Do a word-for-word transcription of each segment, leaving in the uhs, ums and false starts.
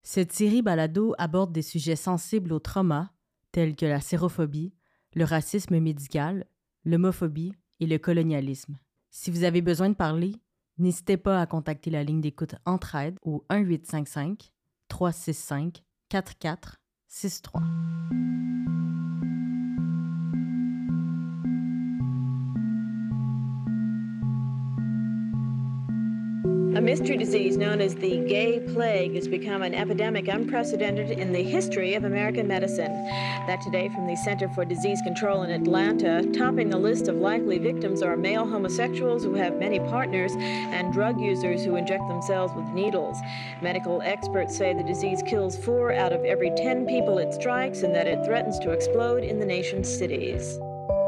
Cette série balado aborde des sujets sensibles au trauma, tels que la sérophobie, le racisme médical, l'homophobie et le colonialisme. Si vous avez besoin de parler, n'hésitez pas à contacter la ligne d'écoute Entraide au un huit cinq cinq, trois six cinq, quatre quatre six trois. A mystery disease known as the gay plague has become an epidemic unprecedented in the history of American medicine. That today from the Center for Disease Control in Atlanta, topping the list of likely victims are male homosexuals who have many partners and drug users who inject themselves with needles. Medical experts say the disease kills four out of every ten people it strikes and that it threatens to explode in the nation's cities.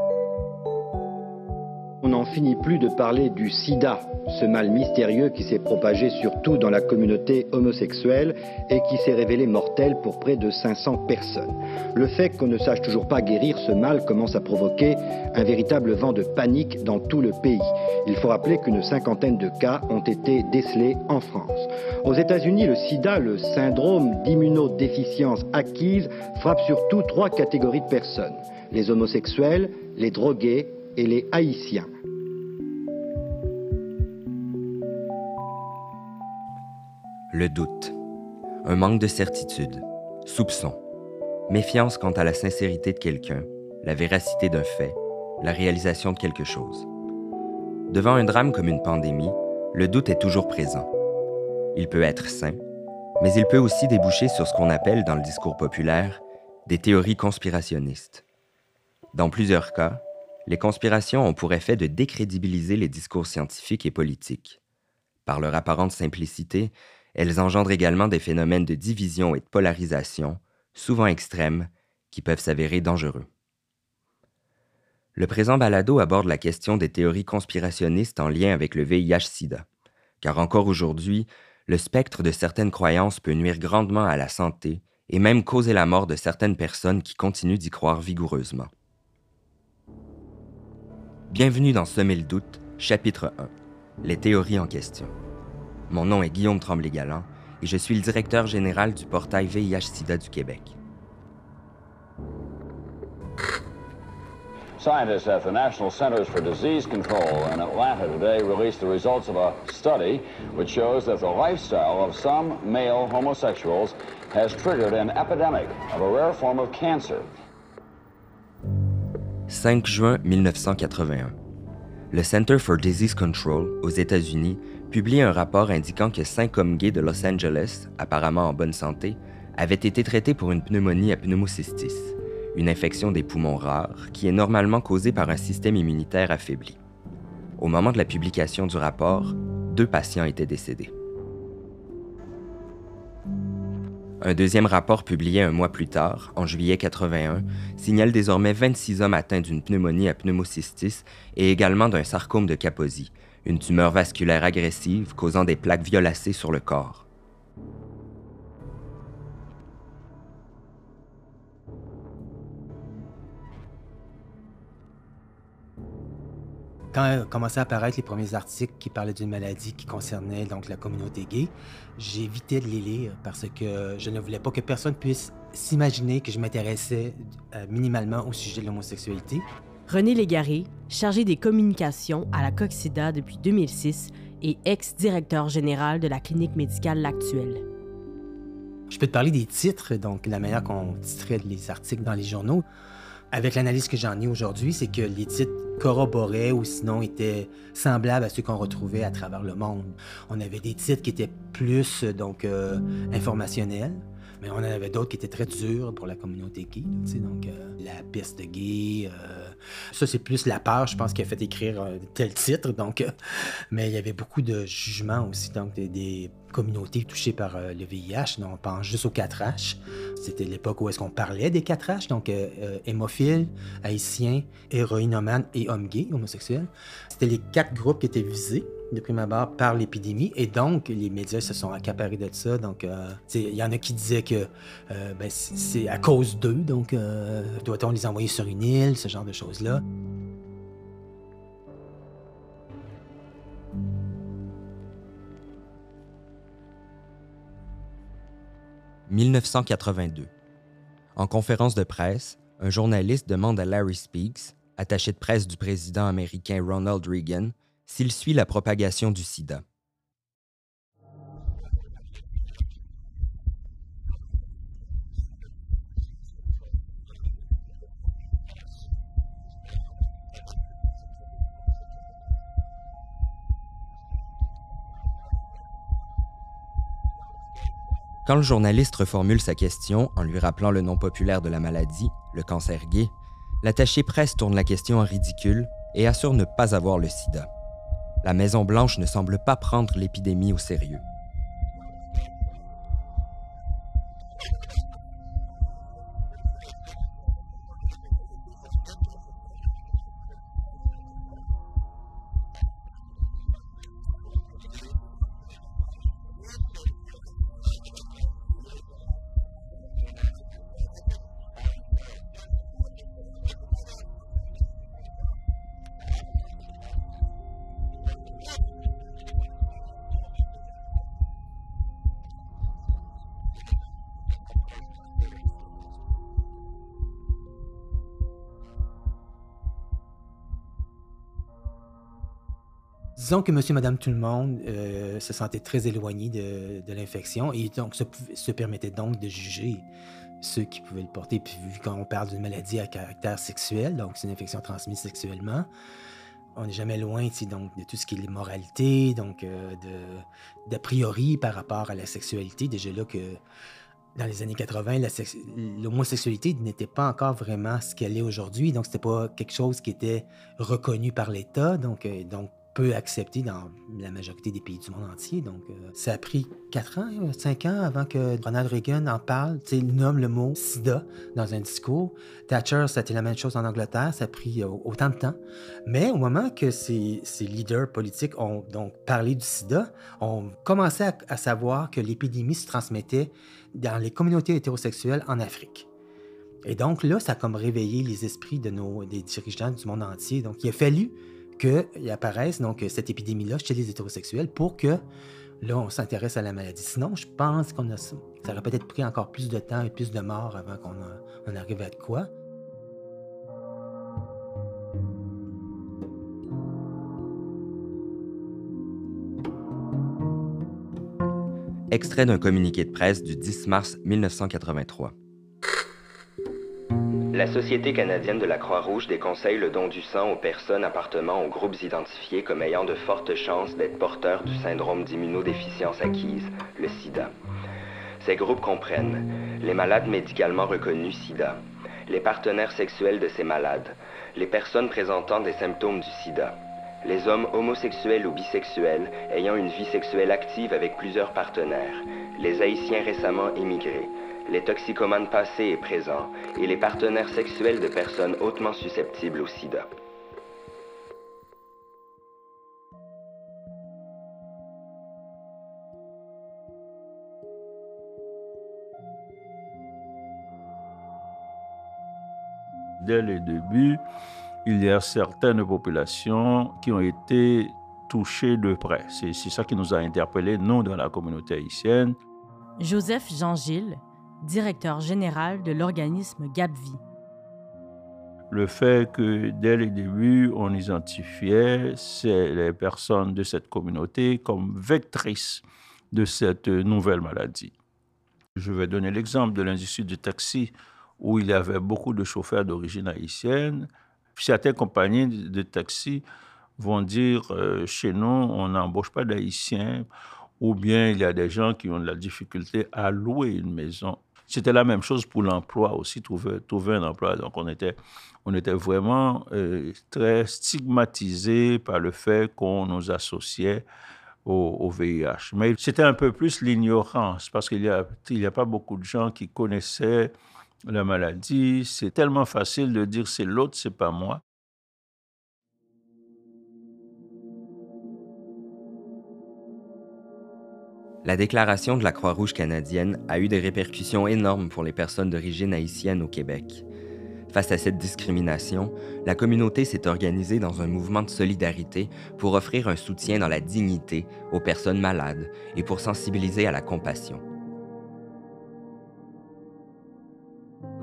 On n'en finit plus de parler du sida, ce mal mystérieux qui s'est propagé surtout dans la communauté homosexuelle et qui s'est révélé mortel pour près de cinq cents personnes. Le fait qu'on ne sache toujours pas guérir ce mal commence à provoquer un véritable vent de panique dans tout le pays. Il faut rappeler qu'une cinquantaine de cas ont été décelés en France. Aux États-Unis, le sida, le syndrome d'immunodéficience acquise, frappe surtout trois catégories de personnes: les homosexuels, les drogués et les haïtiens. Le doute, un manque de certitude, soupçon, méfiance quant à la sincérité de quelqu'un, la véracité d'un fait, la réalisation de quelque chose. Devant un drame comme une pandémie, le doute est toujours présent. Il peut être sain, mais il peut aussi déboucher sur ce qu'on appelle dans le discours populaire des théories conspirationnistes. Dans plusieurs cas, les conspirations ont pour effet de décrédibiliser les discours scientifiques et politiques. Par leur apparente simplicité, elles engendrent également des phénomènes de division et de polarisation, souvent extrêmes, qui peuvent s'avérer dangereux. Le présent balado aborde la question des théories conspirationnistes en lien avec le V I H-Sida, car encore aujourd'hui, le spectre de certaines croyances peut nuire grandement à la santé et même causer la mort de certaines personnes qui continuent d'y croire vigoureusement. Bienvenue dans Semer le doute, chapitre un, les théories en question. Mon nom est Guillaume Tremblay-Galland et je suis le directeur général du portail V I H-Sida du Québec. Scientists at the National Centers for Disease Control in Atlanta today released the results of a study which shows that the lifestyle of some male homosexuals has triggered an epidemic of a rare form of cancer. cinq juin mille neuf cent quatre-vingt-un. Le Center for Disease Control, aux États-Unis, publie un rapport indiquant que cinq hommes gays de Los Angeles, apparemment en bonne santé, avaient été traités pour une pneumonie à pneumocystis, une infection des poumons rare qui est normalement causée par un système immunitaire affaibli. Au moment de la publication du rapport, deux patients étaient décédés. Un deuxième rapport publié un mois plus tard, en juillet quatre-vingt-un, signale désormais vingt-six hommes atteints d'une pneumonie à pneumocystis et également d'un sarcome de Kaposi, une tumeur vasculaire agressive causant des plaques violacées sur le corps. Quand commençaient à apparaître les premiers articles qui parlaient d'une maladie qui concernait donc la communauté gay, j'évitais de les lire parce que je ne voulais pas que personne puisse s'imaginer que je m'intéressais euh, minimalement au sujet de l'homosexualité. René Légaré, chargé des communications à la Coxida depuis deux mille six et ex-directeur général de la clinique médicale L'Actuelle. Je peux te parler des titres, donc la manière qu'on titrait les articles dans les journaux. Avec l'analyse que j'en ai aujourd'hui, c'est que les titres corroboraient ou sinon étaient semblables à ceux qu'on retrouvait à travers le monde. On avait des titres qui étaient plus donc euh, informationnels, mais on en avait d'autres qui étaient très durs pour la communauté gay. Tu sais, donc euh, la peste gay, euh, ça c'est plus la peur, je pense, qui a fait écrire euh, tel titre. Donc, euh, mais il y avait beaucoup de jugements aussi, donc des, des communautés touchées par euh, le V I H. Donc, on pense juste aux quatre H. C'était l'époque où est-ce qu'on parlait des quatre H, donc euh, euh, hémophiles, haïtiens, héroïnomanes et hommes gays, homosexuels. C'était les quatre groupes qui étaient visés de prime abord par l'épidémie, et donc les médias se sont accaparés de ça. Donc, euh, il y en a qui disaient que euh, ben, c'est à cause d'eux, donc euh, doit-on les envoyer sur une île, ce genre de choses-là. mille neuf cent quatre-vingt-deux. En conférence de presse, un journaliste demande à Larry Speakes, attaché de presse du président américain Ronald Reagan, s'il suit la propagation du sida. Quand le journaliste reformule sa question en lui rappelant le nom populaire de la maladie, le cancer gay, l'attaché presse tourne la question en ridicule et assure ne pas avoir le sida. La Maison-Blanche ne semble pas prendre l'épidémie au sérieux. Disons que monsieur, madame, tout le monde euh, se sentait très éloigné de, de l'infection et donc se, se permettait donc de juger ceux qui pouvaient le porter. Puis vu qu'on parle d'une maladie à caractère sexuel, donc c'est une infection transmise sexuellement, on n'est jamais loin donc, de tout ce qui est l'immoralité, donc euh, de, d'a priori par rapport à la sexualité. Déjà là que dans les années quatre-vingt, la sex- l'homosexualité n'était pas encore vraiment ce qu'elle est aujourd'hui, donc c'était pas quelque chose qui était reconnu par l'État, donc, euh, donc peu accepté dans la majorité des pays du monde entier. Donc, euh, ça a pris quatre ans, cinq ans avant que Ronald Reagan en parle, tu sais, nomme le mot sida dans un discours. Thatcher, ça a été la même chose en Angleterre, ça a pris euh, autant de temps. Mais au moment que ces, ces leaders politiques ont donc parlé du sida, on commençait à, à savoir que l'épidémie se transmettait dans les communautés hétérosexuelles en Afrique. Et donc là, ça a comme réveillé les esprits de nos, des dirigeants du monde entier. Donc, il a fallu qu'il apparaisse donc, cette épidémie-là chez les hétérosexuels pour que, là, on s'intéresse à la maladie. Sinon, je pense qu'on a, ça aurait peut-être pris encore plus de temps et plus de morts avant qu'on a, on arrive à de quoi. Extrait d'un communiqué de presse du dix mars mille neuf cent quatre-vingt-trois. La Société canadienne de la Croix-Rouge déconseille le don du sang aux personnes appartenant aux groupes identifiés comme ayant de fortes chances d'être porteurs du syndrome d'immunodéficience acquise, le sida. Ces groupes comprennent les malades médicalement reconnus sida, les partenaires sexuels de ces malades, les personnes présentant des symptômes du sida, les hommes homosexuels ou bisexuels ayant une vie sexuelle active avec plusieurs partenaires, les Haïtiens récemment émigrés, les toxicomanes passés et présents et les partenaires sexuels de personnes hautement susceptibles au sida. Dès le début, il y a certaines populations qui ont été touchées de près. C'est, c'est ça qui nous a interpellés, nous, dans la communauté haïtienne. Joseph Jean-Gilles, directeur général de l'organisme Gapvi. Le fait que dès le début, on identifiait les personnes de cette communauté comme vectrices de cette nouvelle maladie. Je vais donner l'exemple de l'industrie du taxi où il y avait beaucoup de chauffeurs d'origine haïtienne. Certaines compagnies de taxi vont dire euh, chez nous, on n'embauche pas d'Haïtiens, ou bien il y a des gens qui ont de la difficulté à louer une maison. C'était la même chose pour l'emploi aussi, trouver, trouver un emploi. Donc, on était, on était vraiment euh, très stigmatisés par le fait qu'on nous associait au, au V I H. Mais c'était un peu plus l'ignorance, parce qu'il n'y a, il y a pas beaucoup de gens qui connaissaient la maladie. C'est tellement facile de dire c'est l'autre, c'est pas moi. La déclaration de la Croix-Rouge canadienne a eu des répercussions énormes pour les personnes d'origine haïtienne au Québec. Face à cette discrimination, la communauté s'est organisée dans un mouvement de solidarité pour offrir un soutien dans la dignité aux personnes malades et pour sensibiliser à la compassion.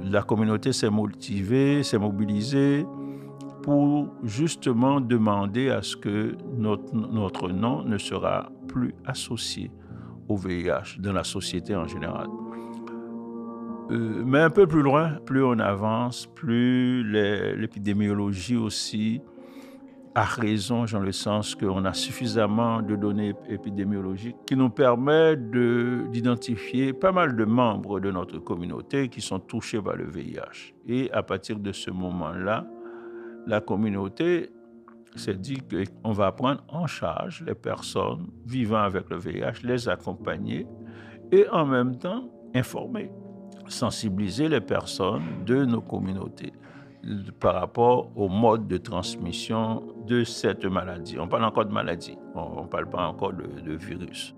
la communauté s'est motivée, s'est mobilisée pour justement demander à ce que notre, notre nom ne sera plus associé au V I H dans la société en général. Euh, mais un peu plus loin, plus on avance, plus les, l'épidémiologie aussi a raison, dans le sens qu'on a suffisamment de données épidémiologiques qui nous permettent de, d'identifier pas mal de membres de notre communauté qui sont touchés par le V I H. Et à partir de ce moment-là, la communauté s'est dit qu'on va prendre en charge les personnes vivant avec le V I H, les accompagner et en même temps informer, sensibiliser les personnes de nos communautés par rapport au mode de transmission de cette maladie. On parle encore de maladie, on ne parle pas encore de, de virus.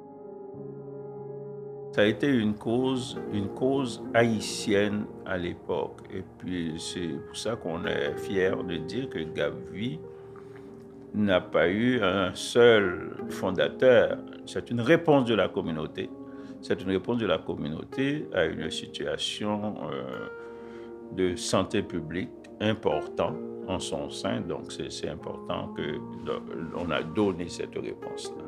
Ça a été une cause, une cause haïtienne à l'époque. Et puis c'est pour ça qu'on est fiers de dire que Gavi n'a pas eu un seul fondateur. C'est une réponse de la communauté. C'est une réponse de la communauté à une situation euh, de santé publique importante en son sein. Donc c'est, c'est important qu'on a donné cette réponse-là.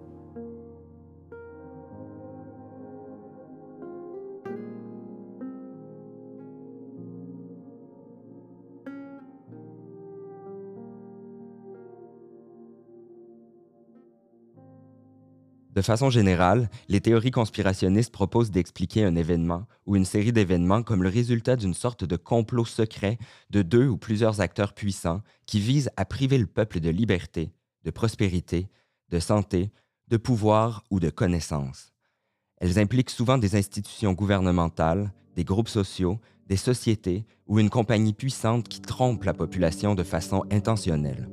De façon générale, les théories conspirationnistes proposent d'expliquer un événement ou une série d'événements comme le résultat d'une sorte de complot secret de deux ou plusieurs acteurs puissants qui visent à priver le peuple de liberté, de prospérité, de santé, de pouvoir ou de connaissance. Elles impliquent souvent des institutions gouvernementales, des groupes sociaux, des sociétés ou une compagnie puissante qui trompe la population de façon intentionnelle.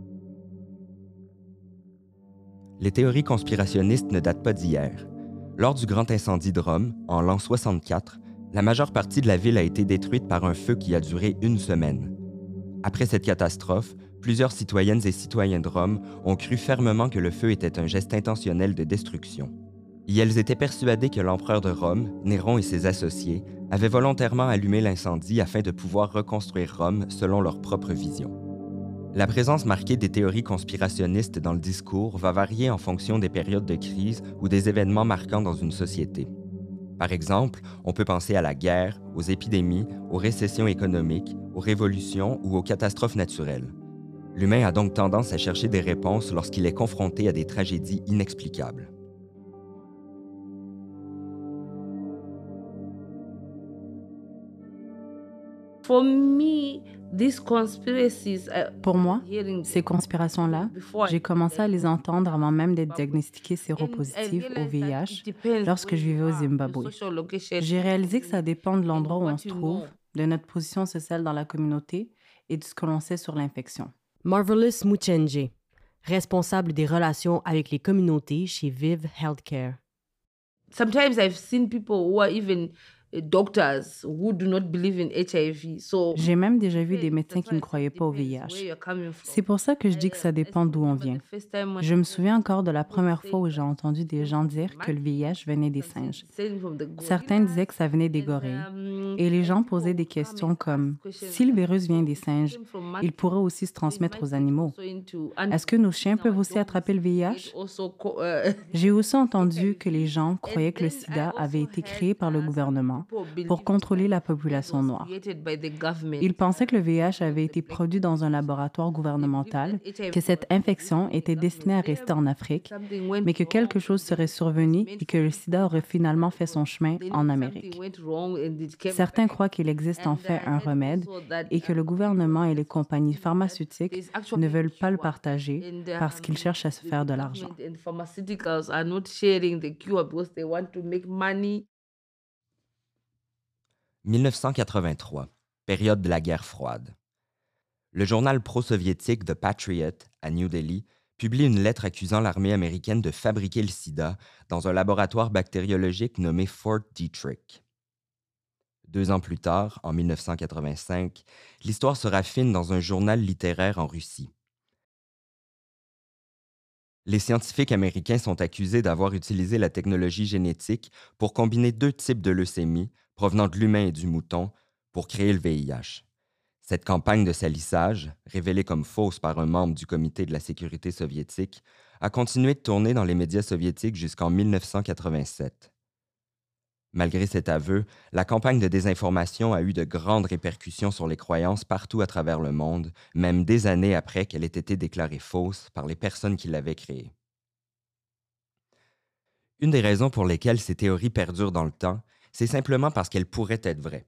Les théories conspirationnistes ne datent pas d'hier. Lors du grand incendie de Rome, en l'an soixante-quatre, la majeure partie de la ville a été détruite par un feu qui a duré une semaine. Après cette catastrophe, plusieurs citoyennes et citoyens de Rome ont cru fermement que le feu était un geste intentionnel de destruction. Et elles étaient persuadées que l'empereur de Rome, Néron et ses associés, avaient volontairement allumé l'incendie afin de pouvoir reconstruire Rome selon leur propre vision. La présence marquée des théories conspirationnistes dans le discours va varier en fonction des périodes de crise ou des événements marquants dans une société. Par exemple, on peut penser à la guerre, aux épidémies, aux récessions économiques, aux révolutions ou aux catastrophes naturelles. L'humain a donc tendance à chercher des réponses lorsqu'il est confronté à des tragédies inexplicables. For me, these conspiracies, uh, Pour moi, ces conspirations-là, j'ai commencé à les entendre avant même d'être diagnostiquée séropositive au V I H lorsque je vivais au Zimbabwe. J'ai réalisé que ça dépend de l'endroit où on se trouve, de notre position sociale dans la communauté et de ce que l'on sait sur l'infection. Marvelous Muchenje, responsable des relations avec les communautés chez Viv Healthcare. Sometimes I've seen people who are even doctors who do not believe in H I V. So, J'ai même déjà vu des médecins qui ne croyaient pas au V I H. C'est pour ça que je dis que ça dépend d'où on vient. Je me souviens encore de la première fois où j'ai entendu des gens dire que le V I H venait des singes. Certains disaient que ça venait des gorilles. Et les gens posaient des questions comme « Si le virus vient des singes, il pourrait aussi se transmettre aux animaux. Est-ce que nos chiens peuvent aussi attraper le V I H? » J'ai aussi entendu que les gens croyaient que le sida avait été créé par le gouvernement pour contrôler la population noire. Ils pensaient que le V I H avait été produit dans un laboratoire gouvernemental, que cette infection était destinée à rester en Afrique, mais que quelque chose serait survenu et que le sida aurait finalement fait son chemin en Amérique. Certains croient qu'il existe en fait un remède et que le gouvernement et les compagnies pharmaceutiques ne veulent pas le partager parce qu'ils cherchent à se faire de l'argent. dix-neuf cent quatre-vingt-trois, période de la guerre froide. Le journal pro-soviétique The Patriot, à New Delhi, publie une lettre accusant l'armée américaine de fabriquer le sida dans un laboratoire bactériologique nommé Fort Detrick. Deux ans plus tard, en dix-neuf cent quatre-vingt-cinq, l'histoire se raffine dans un journal littéraire en Russie. Les scientifiques américains sont accusés d'avoir utilisé la technologie génétique pour combiner deux types de leucémie provenant de l'humain et du mouton, pour créer le V I H. Cette campagne de salissage, révélée comme fausse par un membre du comité de la sécurité soviétique, a continué de tourner dans les médias soviétiques jusqu'en mille neuf cent quatre-vingt-sept. Malgré cet aveu, la campagne de désinformation a eu de grandes répercussions sur les croyances partout à travers le monde, même des années après qu'elle ait été déclarée fausse par les personnes qui l'avaient créée. Une des raisons pour lesquelles ces théories perdurent dans le temps, c'est simplement parce qu'elles pourraient être vraies.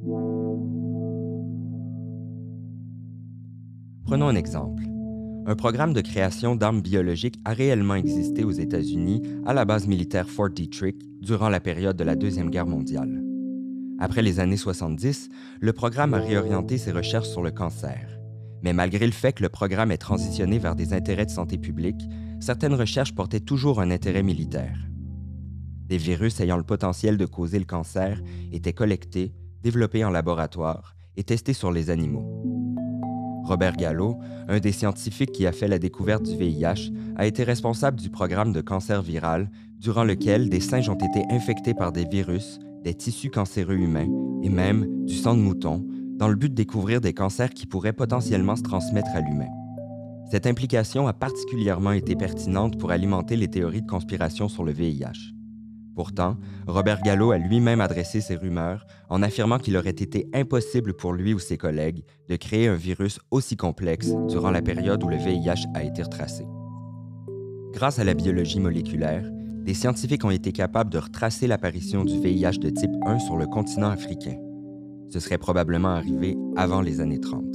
Prenons un exemple. Un programme de création d'armes biologiques a réellement existé aux États-Unis à la base militaire Fort Detrick durant la période de la Deuxième Guerre mondiale. Après les années soixante-dix, le programme a réorienté ses recherches sur le cancer. Mais malgré le fait que le programme ait transitionné vers des intérêts de santé publique, certaines recherches portaient toujours un intérêt militaire. Des virus ayant le potentiel de causer le cancer étaient collectés, développés en laboratoire et testés sur les animaux. Robert Gallo, un des scientifiques qui a fait la découverte du V I H, a été responsable du programme de cancer viral, durant lequel des singes ont été infectés par des virus, des tissus cancéreux humains et même du sang de mouton, dans le but de découvrir des cancers qui pourraient potentiellement se transmettre à l'humain. Cette implication a particulièrement été pertinente pour alimenter les théories de conspiration sur le V I H. Pourtant, Robert Gallo a lui-même adressé ces rumeurs en affirmant qu'il aurait été impossible pour lui ou ses collègues de créer un virus aussi complexe durant la période où le V I H a été retracé. Grâce à la biologie moléculaire, des scientifiques ont été capables de retracer l'apparition du V I H de type un sur le continent africain. Ce serait probablement arrivé avant les années trente.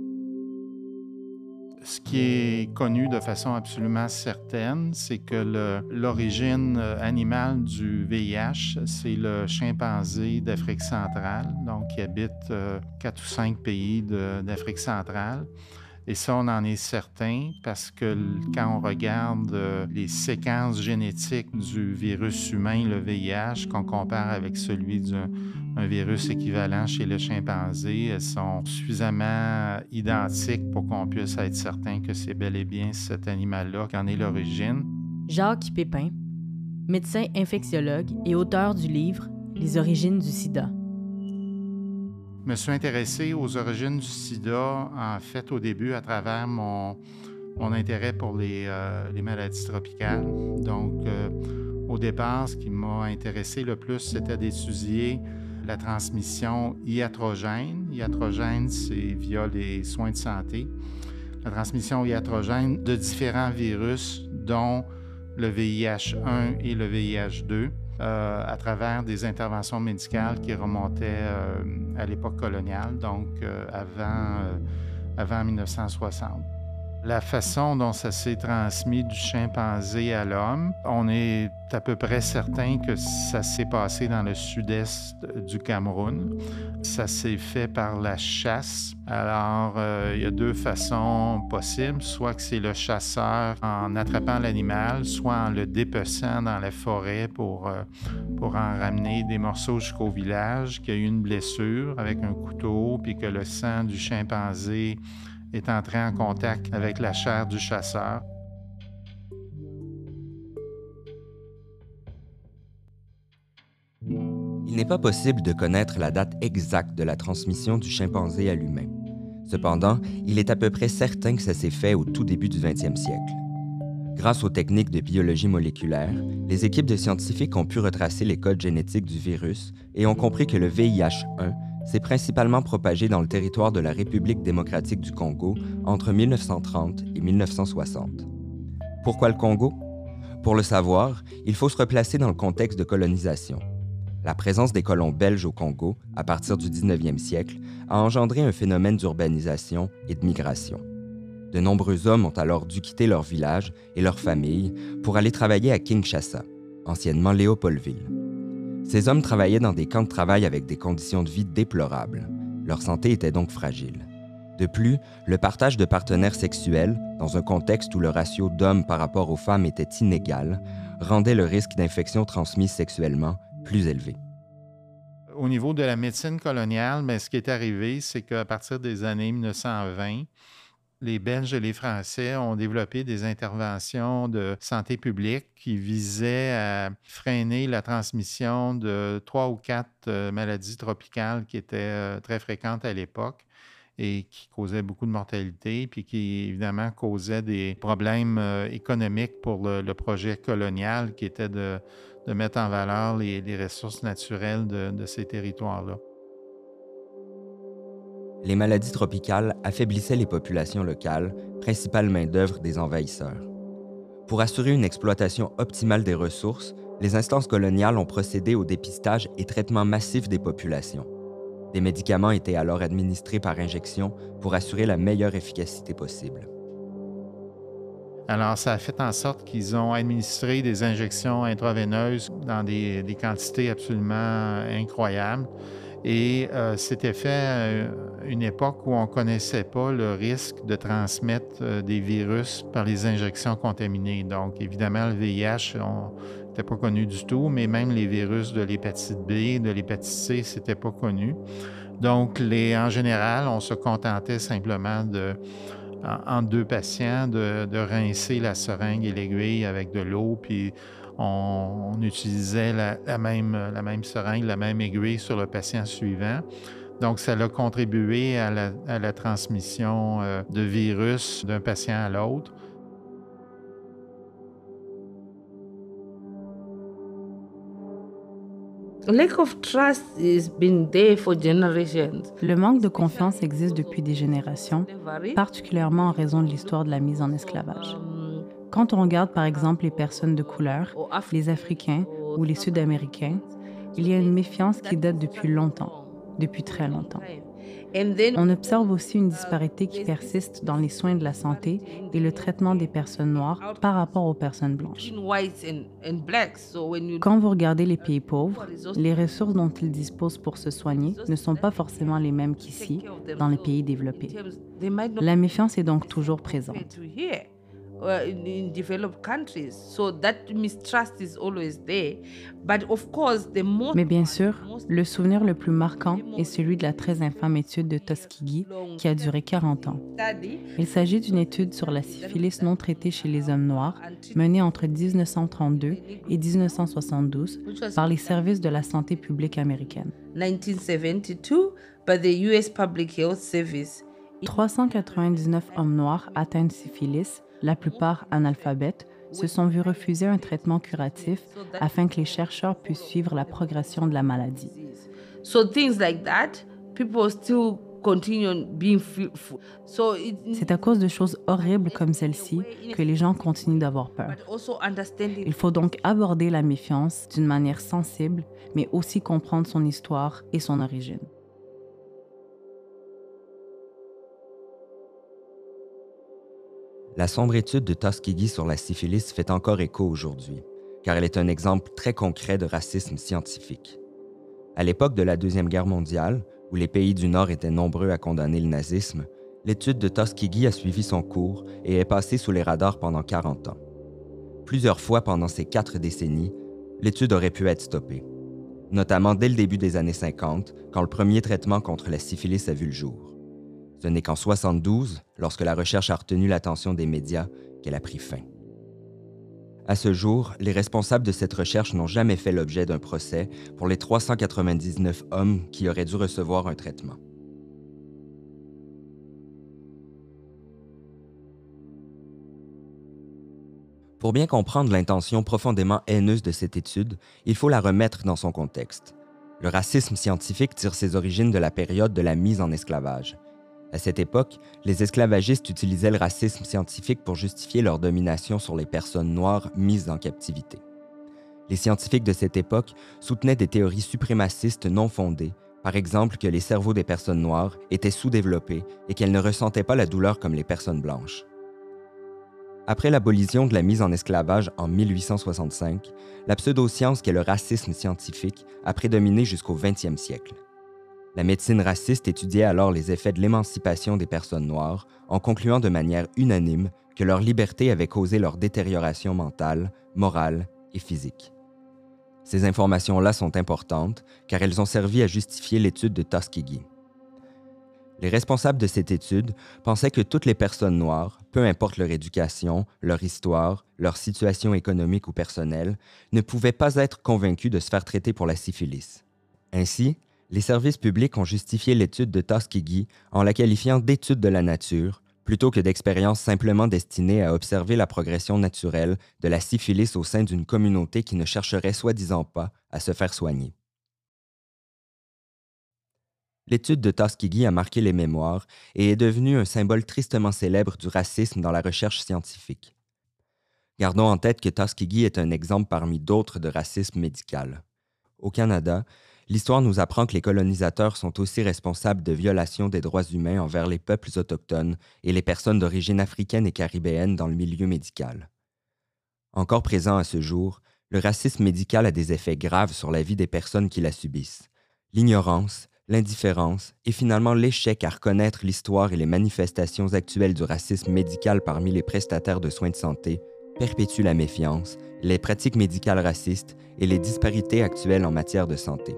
Ce qui est connu de façon absolument certaine, c'est que le, l'origine animale du V I H, c'est le chimpanzé d'Afrique centrale, donc qui habite euh, quatre ou cinq pays de, d'Afrique centrale. Et ça, on en est certain parce que quand on regarde euh, les séquences génétiques du virus humain, le V I H, qu'on compare avec celui d'un un virus équivalent chez le chimpanzé, elles sont suffisamment identiques pour qu'on puisse être certain que c'est bel et bien cet animal-là qui en est l'origine. Jacques Pépin, médecin infectiologue et auteur du livre « Les origines du sida ». Je me suis intéressé aux origines du sida, en fait, au début, à travers mon, mon intérêt pour les, euh, les maladies tropicales. Donc, euh, au départ, ce qui m'a intéressé le plus, c'était d'étudier la transmission iatrogène. Iatrogène, c'est via les soins de santé. La transmission iatrogène de différents virus, dont le V I H un et le V I H deux. Euh, à travers des interventions médicales qui remontaient euh, à l'époque coloniale, donc euh, avant, euh, avant mille neuf cent soixante. La façon dont ça s'est transmis du chimpanzé à l'homme, on est à peu près certain que ça s'est passé dans le sud-est du Cameroun. Ça s'est fait par la chasse. Alors, euh, il y a deux façons possibles. Soit que c'est le chasseur en attrapant l'animal, soit en le dépeçant dans la forêt pour, euh, pour en ramener des morceaux jusqu'au village, qu'il y a eu une blessure avec un couteau, puis que le sang du chimpanzé est entré en contact avec la chair du chasseur. Il n'est pas possible de connaître la date exacte de la transmission du chimpanzé à l'humain. Cependant, il est à peu près certain que ça s'est fait au tout début du vingtième siècle. Grâce aux techniques de biologie moléculaire, les équipes de scientifiques ont pu retracer les codes génétiques du virus et ont compris que le V I H un s'est principalement propagé dans le territoire de la République démocratique du Congo entre mille neuf cent trente et mille neuf cent soixante. Pourquoi le Congo? Pour le savoir, il faut se replacer dans le contexte de colonisation. La présence des colons belges au Congo, à partir du dix-neuvième siècle, a engendré un phénomène d'urbanisation et de migration. De nombreux hommes ont alors dû quitter leur village et leur famille pour aller travailler à Kinshasa, anciennement Léopoldville. Ces hommes travaillaient dans des camps de travail avec des conditions de vie déplorables. Leur santé était donc fragile. De plus, le partage de partenaires sexuels, dans un contexte où le ratio d'hommes par rapport aux femmes était inégal, rendait le risque d'infection transmise sexuellement plus élevé. Au niveau de la médecine coloniale, bien, ce qui est arrivé, c'est qu'à partir des années mille neuf cent vingt, les Belges et les Français ont développé des interventions de santé publique qui visaient à freiner la transmission de trois ou quatre euh, maladies tropicales qui étaient euh, très fréquentes à l'époque et qui causaient beaucoup de mortalité, puis qui, évidemment, causaient des problèmes euh, économiques pour le, le projet colonial qui était de, de mettre en valeur les, les ressources naturelles de, de ces territoires-là. Les maladies tropicales affaiblissaient les populations locales, principale main-d'œuvre des envahisseurs. Pour assurer une exploitation optimale des ressources, les instances coloniales ont procédé au dépistage et traitement massif des populations. Des médicaments étaient alors administrés par injection pour assurer la meilleure efficacité possible. Alors, ça a fait en sorte qu'ils ont administré des injections intraveineuses dans des, des quantités absolument incroyables. Et euh, c'était fait à une époque où on ne connaissait pas le risque de transmettre euh, des virus par les injections contaminées. Donc, évidemment, le V I H, on n'était pas connu du tout, mais même les virus de l'hépatite B, de l'hépatite C, ce n'était pas connu. Donc, les, en général, on se contentait simplement de, en, entre deux patients, de, de rincer la seringue et l'aiguille avec de l'eau, puis On, on utilisait la, la, même, la même seringue, la même aiguille sur le patient suivant. Donc, ça a contribué à la, à la transmission euh, de virus d'un patient à l'autre. Lack of trust has been there for generations. Le manque de confiance existe depuis des générations, particulièrement en raison de l'histoire de la mise en esclavage. Quand on regarde par exemple les personnes de couleur, les Africains ou les Sud-Américains, il y a une méfiance qui date depuis longtemps, depuis très longtemps. On observe aussi une disparité qui persiste dans les soins de la santé et le traitement des personnes noires par rapport aux personnes blanches. Quand vous regardez les pays pauvres, les ressources dont ils disposent pour se soigner ne sont pas forcément les mêmes qu'ici, dans les pays développés. La méfiance est donc toujours présente. In, in developed countries. So that mistrust is always there. But of course, the most Mais bien sûr, le souvenir le plus marquant est celui de la très infâme étude de Tuskegee qui a duré quarante ans. Il s'agit d'une étude sur la syphilis non traitée chez les hommes noirs menée entre dix-neuf cent trente-deux et dix-neuf cent soixante-douze par les services de la santé publique américaine. nineteen seventy-two by the U S Public Health Service. trois cent quatre-vingt-dix-neuf hommes noirs atteints de syphilis, la plupart analphabètes, se sont vus refuser un traitement curatif afin que les chercheurs puissent suivre la progression de la maladie. So things like that, people still continue being fearful. So it, C'est à cause de choses horribles comme celle-ci que les gens continuent d'avoir peur. Il faut donc aborder la méfiance d'une manière sensible, mais aussi comprendre son histoire et son origine. La sombre étude de Tuskegee sur la syphilis fait encore écho aujourd'hui, car elle est un exemple très concret de racisme scientifique. À l'époque de la Deuxième Guerre mondiale, où les pays du Nord étaient nombreux à condamner le nazisme, l'étude de Tuskegee a suivi son cours et est passée sous les radars pendant quarante ans. Plusieurs fois pendant ces quatre décennies, l'étude aurait pu être stoppée, notamment dès le début des années cinquante, quand le premier traitement contre la syphilis a vu le jour. Ce n'est qu'en soixante-douze, lorsque la recherche a retenu l'attention des médias, qu'elle a pris fin. À ce jour, les responsables de cette recherche n'ont jamais fait l'objet d'un procès pour les trois cent quatre-vingt-dix-neuf hommes qui auraient dû recevoir un traitement. Pour bien comprendre l'intention profondément haineuse de cette étude, il faut la remettre dans son contexte. Le racisme scientifique tire ses origines de la période de la mise en esclavage. À cette époque, les esclavagistes utilisaient le racisme scientifique pour justifier leur domination sur les personnes noires mises en captivité. Les scientifiques de cette époque soutenaient des théories suprémacistes non fondées, par exemple que les cerveaux des personnes noires étaient sous-développés et qu'elles ne ressentaient pas la douleur comme les personnes blanches. Après l'abolition de la mise en esclavage en mille huit cent soixante-cinq, la pseudoscience qu'est le racisme scientifique a prédominé jusqu'au vingtième siècle. La médecine raciste étudiait alors les effets de l'émancipation des personnes noires en concluant de manière unanime que leur liberté avait causé leur détérioration mentale, morale et physique. Ces informations-là sont importantes car elles ont servi à justifier l'étude de Tuskegee. Les responsables de cette étude pensaient que toutes les personnes noires, peu importe leur éducation, leur histoire, leur situation économique ou personnelle, ne pouvaient pas être convaincues de se faire traiter pour la syphilis. Ainsi, les services publics ont justifié l'étude de Tuskegee en la qualifiant d'étude de la nature, plutôt que d'expérience simplement destinée à observer la progression naturelle de la syphilis au sein d'une communauté qui ne chercherait soi-disant pas à se faire soigner. L'étude de Tuskegee a marqué les mémoires et est devenue un symbole tristement célèbre du racisme dans la recherche scientifique. Gardons en tête que Tuskegee est un exemple parmi d'autres de racisme médical. Au Canada, l'histoire nous apprend que les colonisateurs sont aussi responsables de violations des droits humains envers les peuples autochtones et les personnes d'origine africaine et caribéenne dans le milieu médical. Encore présent à ce jour, le racisme médical a des effets graves sur la vie des personnes qui la subissent. L'ignorance, l'indifférence et finalement l'échec à reconnaître l'histoire et les manifestations actuelles du racisme médical parmi les prestataires de soins de santé perpétuent la méfiance, les pratiques médicales racistes et les disparités actuelles en matière de santé.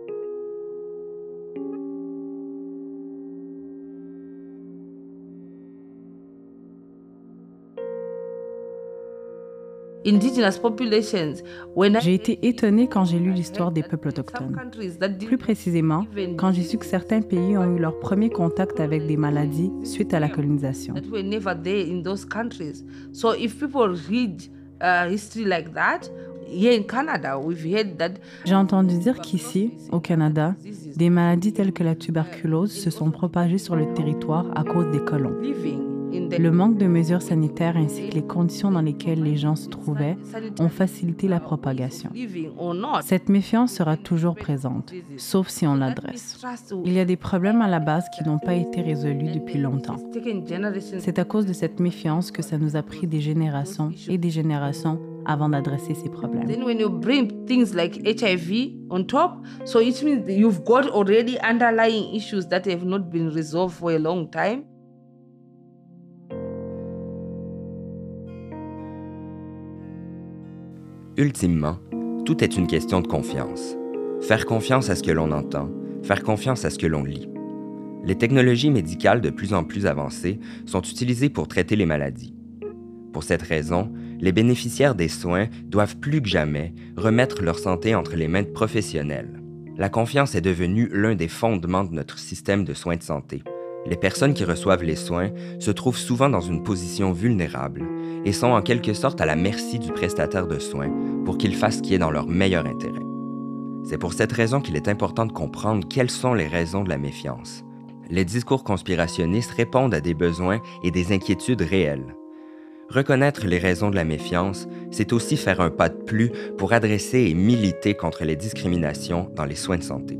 J'ai été étonnée quand j'ai lu l'histoire des peuples autochtones. Plus précisément, quand j'ai su que certains pays ont eu leur premier contact avec des maladies suite à la colonisation. J'ai entendu dire qu'ici, au Canada, des maladies telles que la tuberculose se sont propagées sur le territoire à cause des colons. Le manque de mesures sanitaires ainsi que les conditions dans lesquelles les gens se trouvaient ont facilité la propagation. Cette méfiance sera toujours présente, sauf si on l'adresse. Il y a des problèmes à la base qui n'ont pas été résolus depuis longtemps. C'est à cause de cette méfiance que ça nous a pris des générations et des générations avant d'adresser ces problèmes. Then when you bring things like H I V on top, so it means that you've got already underlying issues that have not been resolved for a long time. Ultimement, tout est une question de confiance. Faire confiance à ce que l'on entend, faire confiance à ce que l'on lit. Les technologies médicales de plus en plus avancées sont utilisées pour traiter les maladies. Pour cette raison, les bénéficiaires des soins doivent plus que jamais remettre leur santé entre les mains de professionnels. La confiance est devenue l'un des fondements de notre système de soins de santé. Les personnes qui reçoivent les soins se trouvent souvent dans une position vulnérable et sont en quelque sorte à la merci du prestataire de soins pour qu'il fasse ce qui est dans leur meilleur intérêt. C'est pour cette raison qu'il est important de comprendre quelles sont les raisons de la méfiance. Les discours conspirationnistes répondent à des besoins et des inquiétudes réelles. Reconnaître les raisons de la méfiance, c'est aussi faire un pas de plus pour adresser et militer contre les discriminations dans les soins de santé.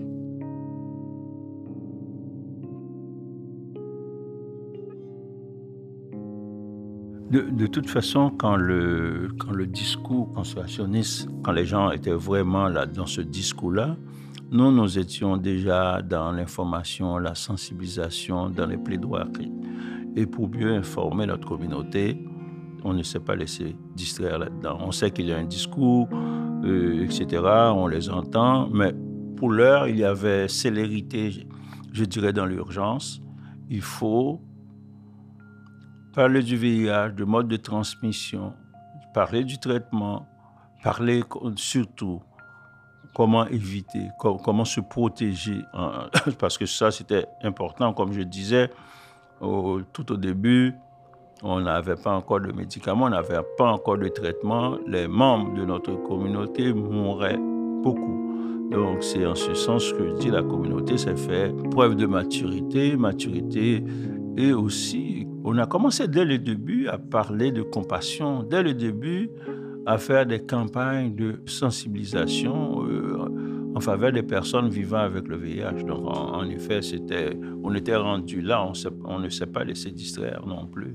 De, de toute façon, quand le, quand le discours conspirationniste, quand les gens étaient vraiment là, dans ce discours-là, nous, nous étions déjà dans l'information, la sensibilisation, dans les plaidoiries. Et pour mieux informer notre communauté, on ne s'est pas laissé distraire là-dedans. On sait qu'il y a un discours, euh, et cetera, on les entend, mais pour l'heure, il y avait célérité, je dirais, dans l'urgence. Il faut parler du V I H, du mode de transmission, parler du traitement, parler surtout comment éviter, comment se protéger, parce que ça, c'était important, comme je disais, au, tout au début, on n'avait pas encore de médicaments, on n'avait pas encore de traitement. Les membres de notre communauté mouraient beaucoup. Donc, c'est en ce sens que je dis la communauté s'est fait preuve de maturité, maturité, et aussi, on a commencé dès le début à parler de compassion, dès le début à faire des campagnes de sensibilisation euh, en faveur des personnes vivant avec le V I H. Donc, en, en effet, c'était, on était rendu là, on, on ne s'est pas laissé distraire non plus.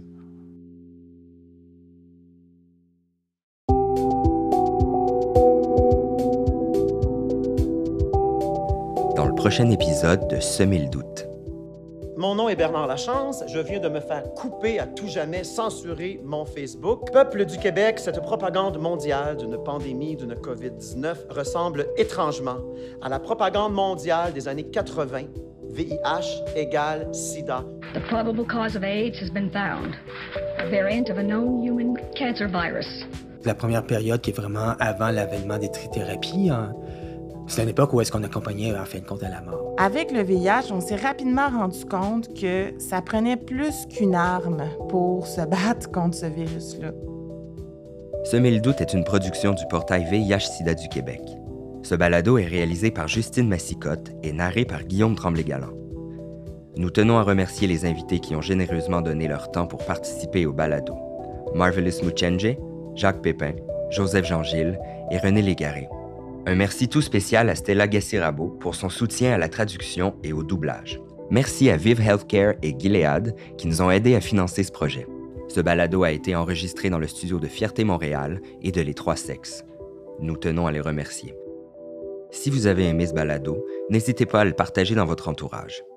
Dans le prochain épisode de Semer le doute. Mon nom est Bernard Lachance. Je viens de me faire couper à tout jamais, censurer mon Facebook. Peuple du Québec, cette propagande mondiale d'une pandémie d'une covid dix-neuf ressemble étrangement à la propagande mondiale des années quatre-vingts, V I H égale sida. The probable cause of AIDS has been found. A variant of a known human cancer virus. La première période qui est vraiment avant l'avènement des trithérapies, hein, c'est une époque où est-ce qu'on accompagnait en fin de compte à la mort. Avec le V I H, on s'est rapidement rendu compte que ça prenait plus qu'une arme pour se battre contre ce virus-là. Semer le doute est une production du portail V I H-Sida du Québec. Ce balado est réalisé par Justine Massicotte et narré par Guillaume Tremblay-Galland. Nous tenons à remercier les invités qui ont généreusement donné leur temps pour participer au balado. Marvelous Muchenje, Jacques Pépin, Joseph Jean-Gilles et René Légaré. Un merci tout spécial à Stella Gassirabo pour son soutien à la traduction et au doublage. Merci à Vive Healthcare et Gilead qui nous ont aidés à financer ce projet. Ce balado a été enregistré dans le studio de Fierté Montréal et de Les Trois Sexes. Nous tenons à les remercier. Si vous avez aimé ce balado, n'hésitez pas à le partager dans votre entourage.